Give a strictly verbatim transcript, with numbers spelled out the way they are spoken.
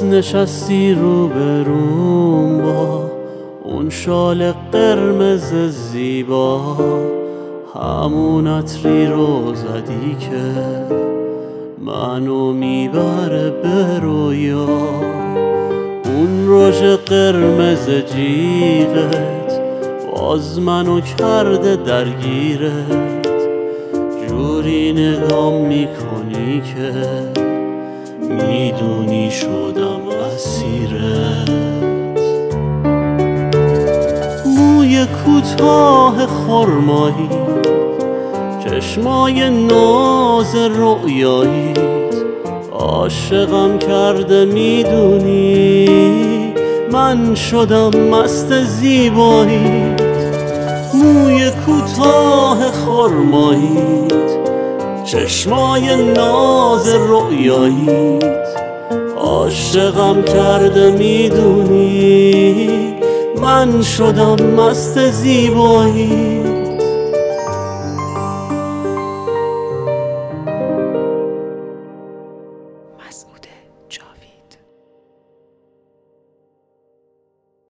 نشستی رو به روم با اون شال قرمز زیبا، همون عطری رو زدی که منو میبره به رویا. اون رژ قرمز جیغت باز منو کرده درگیرت، جوری نگام میکنی که میدونی شدم اسیرت. موی کوتاه خرمایی، چشمای ناز رؤیاییت، عاشقم کرده میدونی من شدم مست زیباییت. موی کوتاه خرماییت، چشمای ناز رؤیاییت، عاشقم کرده میدونی من شدم مست زیباییت.